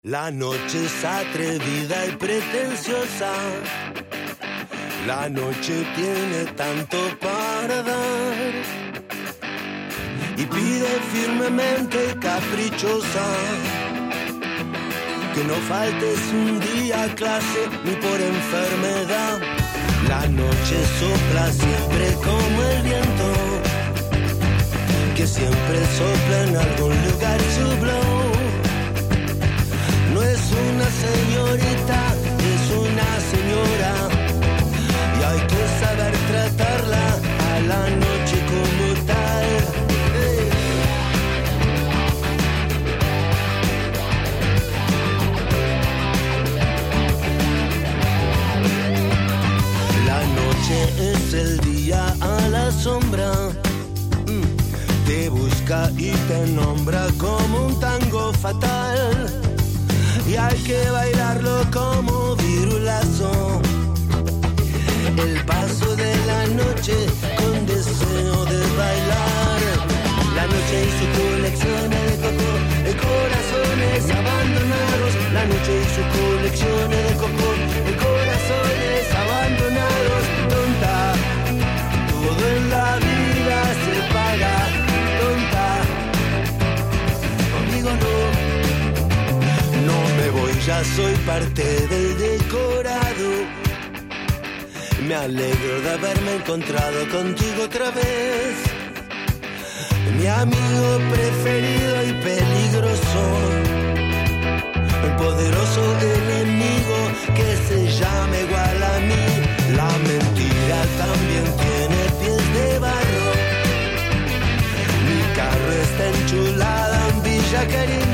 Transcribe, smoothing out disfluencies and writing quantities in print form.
La noche es atrevida y pretenciosa. La noche tiene tanto para dar y pide firmemente caprichosa que no faltes un día a clase ni por enfermedad. La noche sopla siempre como el viento, que siempre sopla en algún lugar su blow. No es una señorita, es una señora, y hay que saber tratarla a la noche como tal. La noche es el día a la sombra, te busca y te nombra como un tango fatal. Y hay que bailarlo como virulazo, el paso de la noche con deseo de bailar. La noche y su colección de coco, de corazones abandonados. La noche y su colección de coco, de corazones abandonados. Tonta, todo en la vida se paga. Tonta, conmigo no. No me voy, ya soy parte del decorado. Me alegro de haberme encontrado contigo otra vez, mi amigo preferido y peligroso, el poderoso enemigo que se llama igual a mí. La mentira también tiene pies de barro. Mi carro está enchulada en Villa Caribe.